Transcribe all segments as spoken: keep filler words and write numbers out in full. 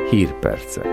Hírpercek.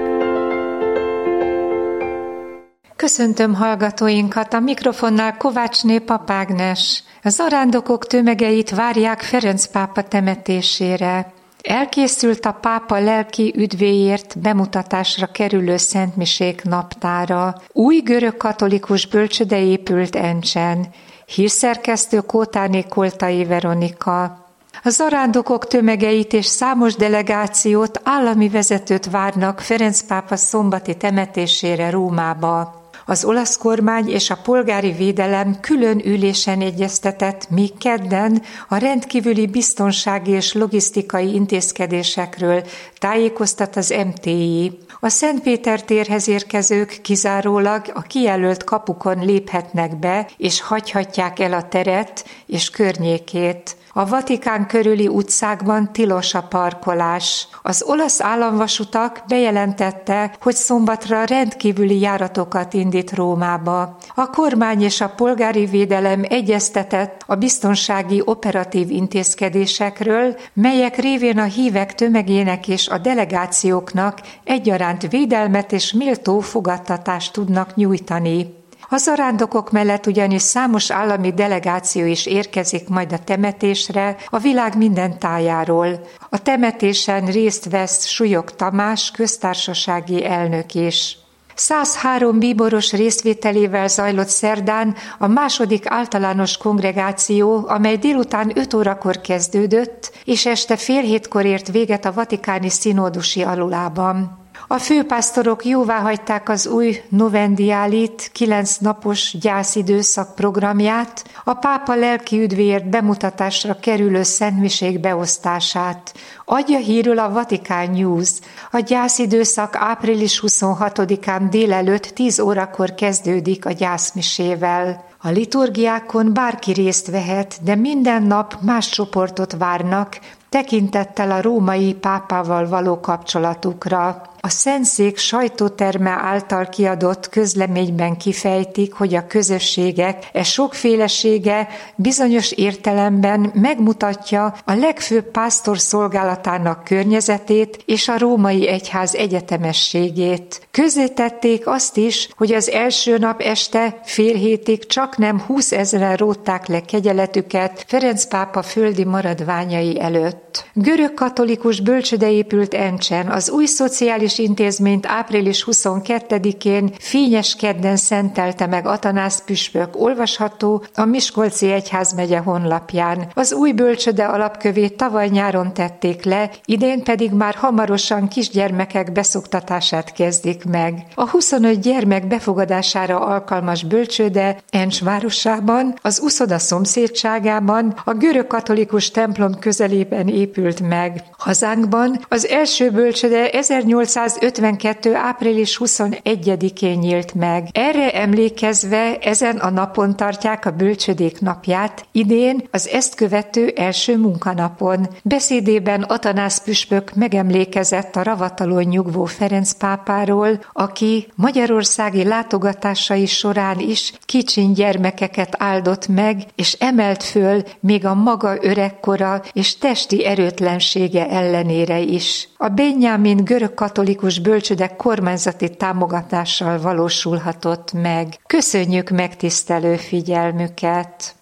Köszöntöm hallgatóinkat, a mikrofonnál Kovácsné Pap Ágnes. A zarándokok tömegeit várják Ferenc pápa temetésére. Elkészült a pápa lelki üdvéért bemutatásra kerülő szentmisék naptára. Új görög katolikus bölcsőde épült Encsen. Hírszerkesztő Kótáné Koltai Veronika. A zarándokok tömegeit és számos delegációt, állami vezetőt várnak Ferenc pápa szombati temetésére Rómába. Az olasz kormány és a polgári védelem külön ülésen egyeztetett még kedden a rendkívüli biztonsági és logisztikai intézkedésekről, tájékoztat az em té i. A Szentpéter térhez érkezők kizárólag a kijelölt kapukon léphetnek be, és hagyhatják el a teret és környékét. A Vatikán körüli utcákban tilos a parkolás. Az olasz államvasutak bejelentette, hogy szombatra rendkívüli járatokat indít Rómába. A kormány és a polgári védelem egyeztetett a biztonsági operatív intézkedésekről, melyek révén a hívek tömegének és a delegációknak egyaránt védelmet és méltó fogadtatást tudnak nyújtani. A zarándokok mellett ugyanis számos állami delegáció is érkezik majd a temetésre a világ minden tájáról. A temetésen részt vesz Súlyog Tamás köztársasági elnök is. száz három bíboros részvételével zajlott szerdán a második általános kongregáció, amely délután öt órakor kezdődött, és este fél hétkor ért véget a vatikáni színódusi alulában. A főpásztorok jóváhagyták az új Novendiálit, kilenc napos gyászidőszak programját, a pápa lelki üdvéért bemutatásra kerülő szentmisék beosztását. Adja hírül a Vatican News. A gyászidőszak április huszonhatodikán délelőtt tíz órakor kezdődik a gyászmisével. A liturgiákon bárki részt vehet, de minden nap más csoportot várnak, tekintettel a római pápával való kapcsolatukra. A Szentszék sajtóterme által kiadott közleményben kifejtik, hogy a közösségek e sokfélesége bizonyos értelemben megmutatja a legfőbb pásztor szolgálatának környezetét és a római egyház egyetemességét. Közzétették azt is, hogy az első nap este fél hétig csaknem húszezren rótták le kegyeletüket Ferenc pápa földi maradványai előtt. Görög katolikus bölcsőde épült Encsen, az új szociális intézményt április huszonkettedikén fényes kedden szentelte meg Atanász püspök, olvasható a Miskolci egyházmegye honlapján. Az új bölcsőde alapkövét tavaly nyáron tették le, idén pedig már hamarosan kisgyermekek beszoktatását kezdik meg. A huszonöt gyermek befogadására alkalmas bölcsőde Encs városában, az uszoda szomszédságában, a görög katolikus templom közelében épült meg. Hazánkban az első bölcsőde ezernyolcszázötvenkettő április huszonegyedikén nyílt meg. Erre emlékezve ezen a napon tartják a bölcsődék napját, idén az ezt követő első munkanapon. Beszédében Atanász püspök megemlékezett a ravatalon nyugvó Ferenc pápáról, aki magyarországi látogatásai során is kicsin gyermekeket áldott meg, és emelt föl még a maga öregkora és testi erőtlensége ellenére is. A Benjamin görög katolikus bölcsőde kormányzati támogatással valósulhatott meg. Köszönjük megtisztelő figyelmüket!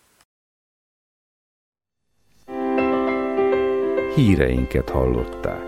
Híreinket hallották.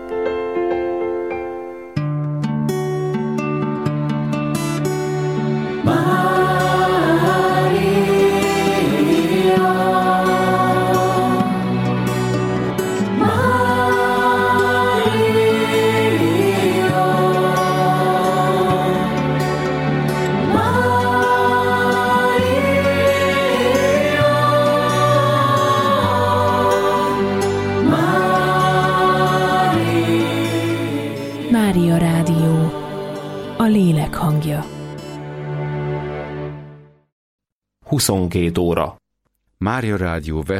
Mária Rádió, a lélek hangja. huszonkét óra. Mária Rádió